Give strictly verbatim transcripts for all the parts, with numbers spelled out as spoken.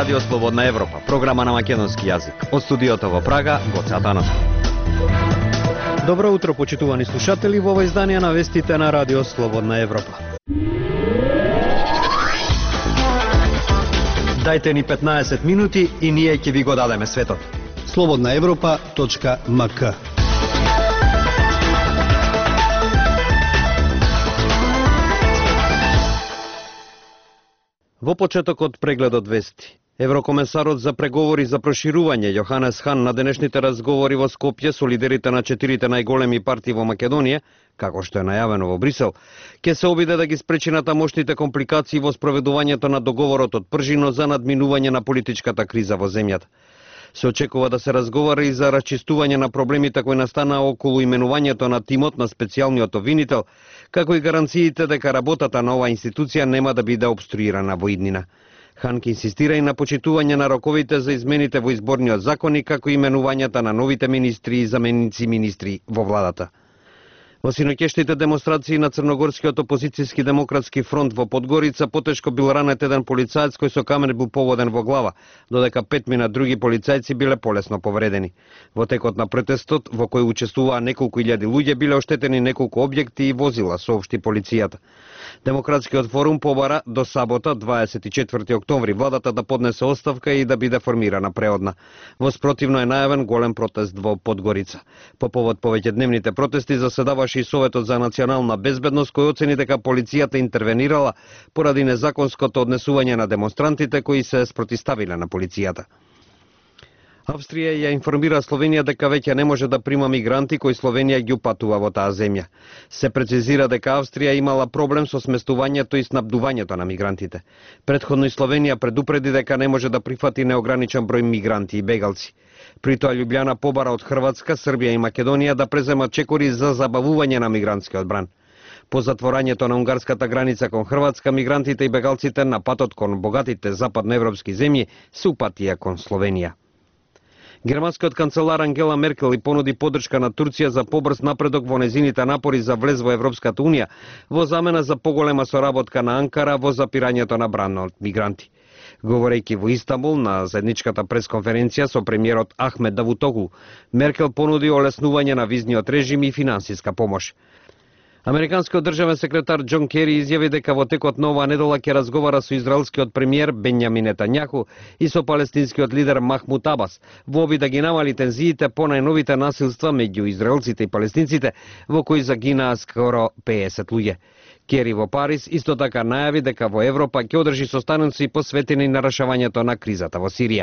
Радио Слободна Европа, програма на македонски јазик. Од студиото во Прага, Гоце Атанасов. Добро утро, почитувани слушатели, во ова издание на вестите на Радио Слободна Европа. Дајте ни петнаесет минути и ние ќе ви го дадеме светот. слободна европа точка ем ка. Во почетокот прегледот вести. Еврокомесарот за преговори за проширување Јоханес Хан на денешните разговори во Скопје со лидерите на четирите најголеми партии во Македонија, како што е најавено во Брисел, ќе се обиде да ги спречи натамошните компликации во спроведувањето на договорот од Пржино за надминување на политичката криза во земјата. Се очекува да се разговара и за расчистување на проблемите кои настанаа околу именувањето на тимот на специјалниот обвинител, како и гаранциите дека работата на оваа институција нема да биде обструирана во иднина. Хан ке инсистира и на почитување на роковите за измените во изборниот закон, како и именувањата на новите министри и заменици министри во владата. Во синоќешните демонстрации на Црногорскиот опозицијски демократски фронт во Подгорица потешко бил ранет еден полицаец кој со камер бил поводен во глава, додека петмина други полицајци биле полесно повредени. Во текот на протестот, во кој учествуваа неколку илјади луѓе, биле оштетени неколку објекти и возила, соопшти полицијата. Демократскиот форум побара до сабота, дваесет и четврти октомври, владата да поднесе оставка и да биде формирана преодна. Во спротивно е најавен голем протест во Подгорица. По повод повеќедневните протести заседаваше и Советот за национална безбедност, кој оцени дека полицијата интервенирала поради незаконското однесување на демонстрантите кои се спротивставиле на полицијата. Австрија ја информира Словенија дека веќе не може да прима мигранти кои Словенија ги упатува во таа земја. Се прецизира дека Австрија имала проблем со сместувањето и снабдувањето на мигрантите. Претходно и Словенија предупреди дека не може да прифати неограничен број мигранти и бегалци. При тоа Љубљана побара од Хрватска, Србија и Македонија да преземат чекори за забавување на мигрантскиот бран. По затворањето на унгарската граница кон Хрватска, мигрантите и бегалците на патот кон богатите западноевропски земји се упатија кон Словенија. Германскиот канцелар Ангела Меркел и понуди поддршка на Турција за побрз напредок во незините напори за влез во Европската унија, во замена за поголема соработка на Анкара во запирањето на брана од мигранти. Говорејќи во Истанбул на заедничката пресконференција со премиерот Ахмед Давутоглу, Меркел понуди олеснување на визниот режим и финансиска помош. Американскиот државен секретар Џон Кери изјави дека во текот на оваа недела ќе разговара со израелскиот премиер Бенјамин Нетањаху и со палестинскиот лидер Махмуд Абас во обид да ги намали тензиите по најновите насилства меѓу израелците и палестинците, во кои загинаа скоро пеесет луѓе. Кери во Париз исто така најави дека во Европа ќе одржи состаноци посветени на решавањето на кризата во Сирија.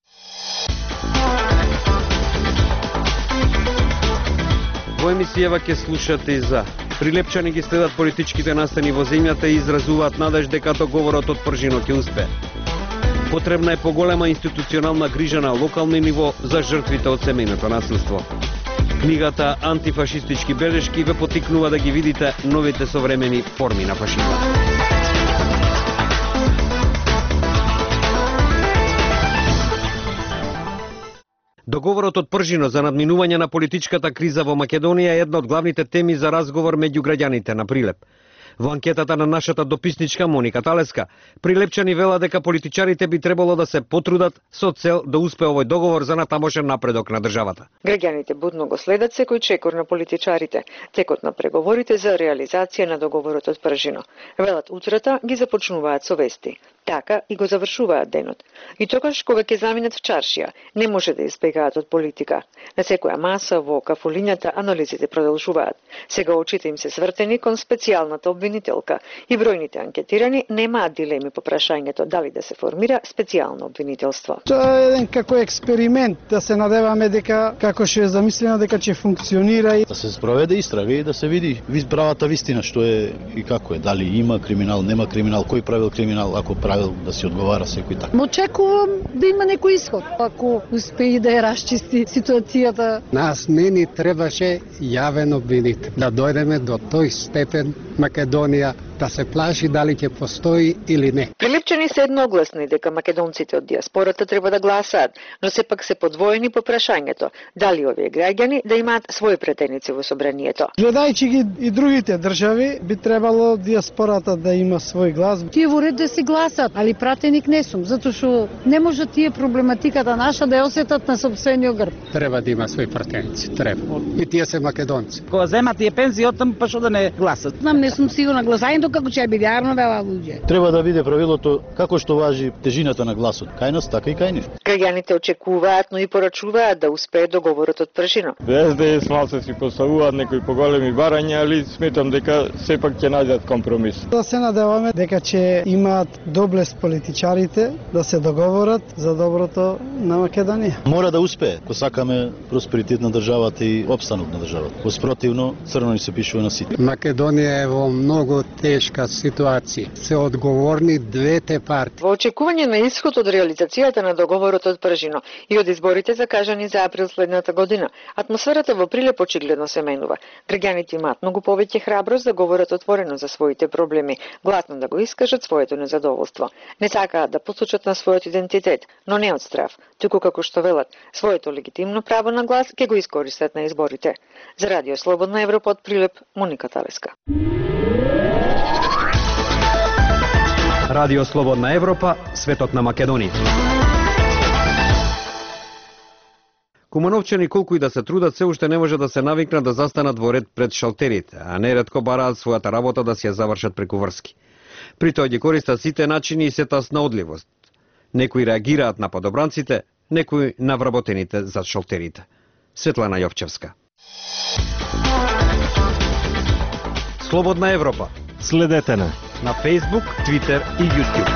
Во емисијава ќе слушате и за Прилепчани ги следат политичките настани во земјата и изразуваат надеж дека договорот од Пржино ќе успее. Потребна е поголема институционална грижа на локално ниво за жртвите од семејното насилство. Книгата Антифашистички белешки ве потикнува да ги видите новите современи форми на фашизмот. Договорот од Пржино за надминување на политичката криза во Македонија е една од главните теми за разговор меѓу граѓаните на Прилеп. Во анкетата на нашата дописничка Моника Талеска, прилепчани велат дека политичарите би требало да се потрудат со цел да успее овој договор за натамошен напредок на државата. Граѓаните будно го следат секој чекор на политичарите, текот на преговорите за реализација на договорот од Пржино. Велат утрата ги започнуваат со вести. Така и го завршуваат денот. И тогаш кога ќе заминат в чаршија, не може да избегаат од политика. На секоја маса во кафулињата анализите продолжуваат. Сега очите им се свртени кон специјалната обвинителка и бројните анкетирани немаат дилеми по прашањето дали да се формира специјално обвинителство. Тоа е еден како експеримент, да се надеваме дека како што е замислено дека ќе функционира и да се спроведе истрага и да се види правата вистина што е и како е, дали има криминал, нема криминал, кој правил криминал, ако правил да си одговара секој така. Очекувам да има некој исход, ако успее да ја расчисти ситуацијата. Нас не ни требаше јавен обвинител. Да дојдеме до тој степен Македонија да се плаши дали ќе постои или не. Прилепчени се едногласни дека македонците од диаспората треба да гласаат, но сепак се подвоени по прашањето дали овие граѓани да имаат своји претеници во собранието. Гледајќи ги и другите држави, би требало диаспората да има свој глас. Тие во ред да си гласат, али пратеник не сум, затоа што не може тие проблематиката наша да ја осетат на сопствениот грб. Треба да има своји пратеници, треба. И тие се македонци. Кога земат тие пензии, оттам па што да не гласат. Знам, не сум сигурна гласањето како ќе биде јарно вела луѓе. Треба да биде правилото како што важи тежината на гласот. Кај нас, така и кај нив. Граѓаните очекуваат, но и порачуваат да успее договорот од пржино. Без да е малце си поставуваат некои поголеми барања, али сметам дека сепак ќе најдат компромис. Да се надеваме дека ќе имаат доблест политичарите да се договорат за доброто на Македонија. Мора да успее, ако сакаме просперитет на државата и опстанок на државата. Воспротивно, црно ни се пишува на сите. Македонија е во многу тешка ситуација. Се одговорни двете партии. Во очекување на исход од реализацијата на договорот од пржино и од изборите закажани за април следната година, атмосферата во Прилеп очигледно се менува. Граѓаните имаат многу повеќе храброст да говорат отворено за своите проблеми, гласно да го искажат своето незадоволство. Не сакаат да посочат на својот идентитет, но не од страв, туку како што велат, своето легитимно право на глас ќе го искористат на изборите. За Радио Слободна Европа од Прилеп, Моника Талеска. Радио Слободна Европа, светот на Македонија. Кумановчани колку и да се трудат, се уште не може да се навикнат да застанат во ред пред шалтерите, а неретко бараат својата работа да си ја завршат преку врски. При тоа ги користат сите начини и сета снаодливост. Некои реагираат на подобранците, некои на вработените зад шалтерите. Светлана Јовчевска. Слободна Европа. Следете на на Facebook, Twitter и YouTube.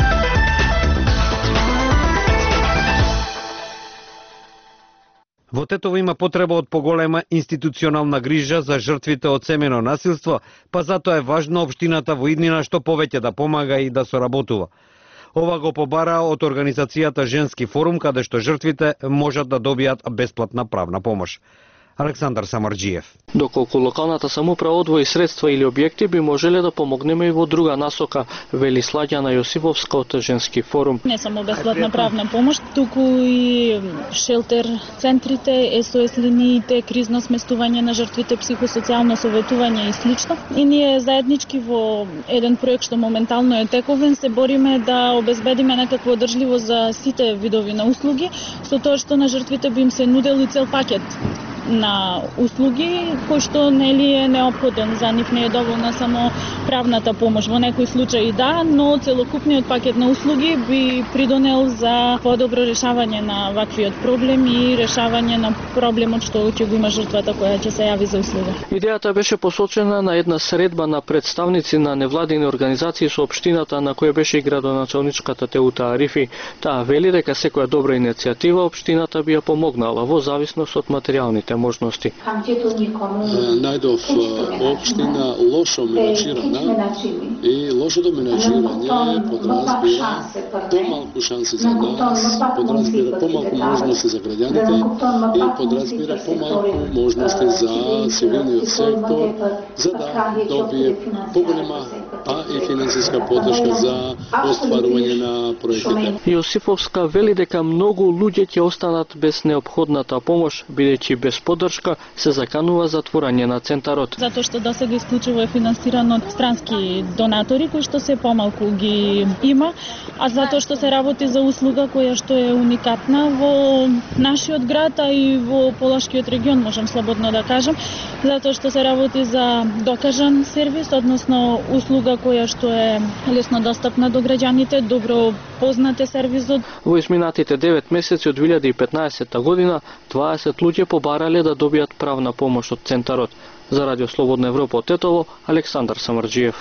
Во Тетово има потреба од поголема институционална грижа за жртвите од семено насилство, па затоа е важно општината во иднина што повеќе да помага и да соработува. Ова го побара од организацијата Женски форум, каде што жртвите можат да добијат бесплатна правна помош. Александар Самарджиев. Доколку локалната самоуправа одвои средства или објекти, би можеле да помогнеме и во друга насока, вели Сладјана Јосиповска од Женски форум. Не само бесплатна правна помош, туку и шелтер центрите, ес о ес линиите, кризно сместување на жртвите, психосоцијално советување и слично. И ние заеднички во еден проект што моментално е тековен, се бориме да обезбедиме некаква одржливост за сите видови на услуги, со тоа што на жртвите би им се нудел и цел пакет на услуги, кој што нели е неопходен. За нив не е доволна само правната помош. Во некои случаи да, но целокупниот пакет на услуги би придонел за подобро решавање на ваквиот проблем и решавање на проблемот што ќе го има жртвата која ќе се јави за услуга. Идејата беше посочена на една средба на представници на невладини организации со општината, на која беше и градоначалничката Теута Арифи. Таа вели дека секоја добра иницијатива општината би ја помогнала во зависност од материјалните можности. Најдов општина лошо менаџирана и лошото менаџирање подразбира помалку шанси за нас, подразбира помалку можности за граѓаните и подразбира помалку можности за цивилниот сектор за да добие поголема а и финансиска поддршка за остварување на проектите. Јосиповска вели дека многу луѓе ќе останат без неопходната помош, бидејќи без поддршка се заканува затворање на центарот. Затоа што досега исклучиво е финансиран од странски донатори кои што се помалку ги има, а затоа што се работи за услуга која што е уникатна во нашиот град, а и во Полошкиот регион, можам слободно да кажам, затоа што се работи за докажан сервис, односно услуга која што е лесно достапна до граѓаните, добро познате сервисот. Во изминатите девет месеци од две илјади и петнаесетта година, дваесет луѓе побарале да добијат правна помош од центарот. За Радио Слободна Европа од Тетово, Александар Самарджиев.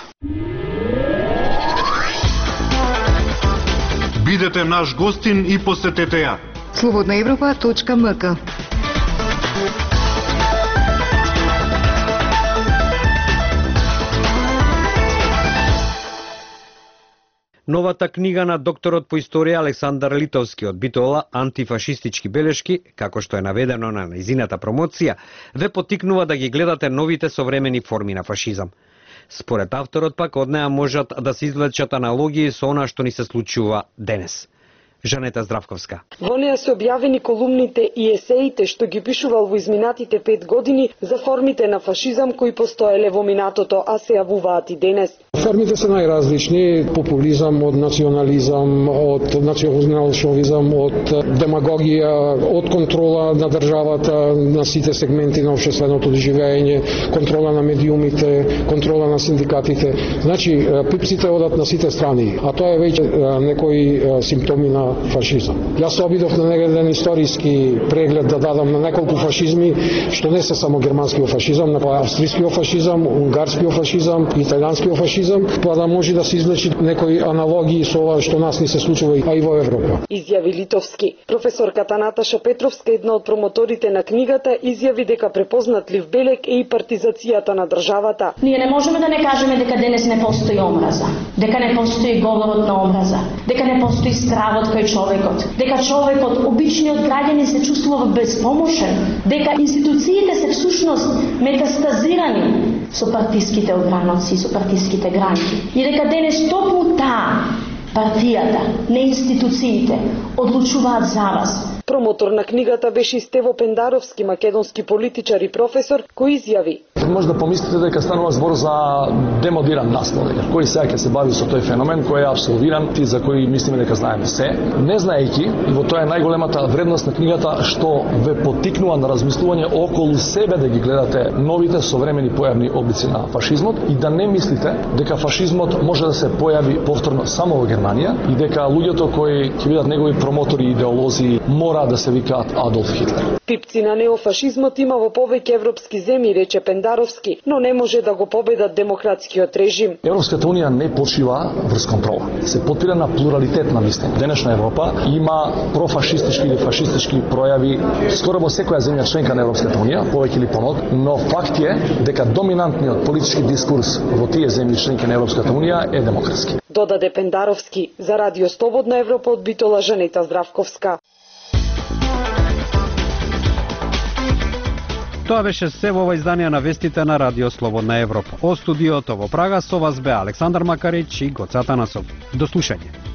Бидете наш гостин и посетете ја. слободна европа точка ем ка. Новата книга на докторот по историја Александар Литовски од Битола, антифашистички белешки, како што е наведено на нејзината промоција, ве поттикнува да ги гледате новите современи форми на фашизам. Според авторот пак од неа можат да се извлечат аналогии со она што ни се случува денес. Жанета Здравковска. Во неа се објавени колумните и есеите што ги пишувал во изминатите пет години за формите на фашизам кои постоеле во минатото, а се јавуваат и денес. Формите се најразлични: популизам, од национализам, од националшовизам, од демагогија, од контрола на државата на сите сегменти на општественото живење, контрола на медиумите, контрола на синдикатите. Значи, пипците одат на сите страни, а тоа е веќе некои симптоми на фашизам. Јас се обидов на еден историски преглед да дадам на неколку фашизми, што не се само германскиот фашизам, на австријскиот фашизам, унгарскиот фашизам, италијанскиот фашизам, па да може да се извлечи некои аналогии со ова што нас ни се случува, а и во Европа. Изјави Литовски. Професорката Наташа Петровска, една од промоторите на книгата, изјави дека препознатлив белег е и партизацијата на државата. Ние не можеме да не кажеме дека денес не постои омраза, дека не постои говорот на омраза, дека не постои стравот кај човекот, дека човекот, обичниот граѓанин се чувствува безпомошен, дека институциите се всушност метастазирани со партиските ограноци, со партиските гранки. И дека денес токму таа, партијата, не институциите, одлучуваат за вас. Промотор на книгата беше Стево Пендаровски, македонски политичар и професор, кој изјави: Може да помислите дека станува збор за демодиран наслов, кој сега ќе се бави со тој феномен кој е абсолвиран и за кој мислиме дека знаеме се, не знаејќи, и во тоа е најголемата вредност на книгата, што ве поттикнува на размислување околу себе, да ги гледате новите современи појавни облици на фашизмот и да не мислите дека фашизмот може да се појави повторно само во Германија и дека луѓето кои ќе бидат негови промотори и идеолози мора да се викаат Адолф Хитлер. Пипци на неофашизмот има во повеќе европски земји, рече Пендаровски, но не може да го победат демократскиот режим. Европската унија не почива врз контрола. Се потпира на плуралитет на мислење. Денешна Европа има профашистички или фашистички пројави скоро во секоја земја членка на Европската унија, повеќе или помалку, но факт е дека доминантниот политички дискурс во тие земји членки на Европската унија е демократски. Додаде Пендаровски. За Радио Слободна Европа од Битола, Жанета Здравковска. Тоа беше се во ова издание на вестите на Радио Слободна Европа. Од студиото во Прага со вас бе Александар Макарич и Гоце Атанасов. До слушање.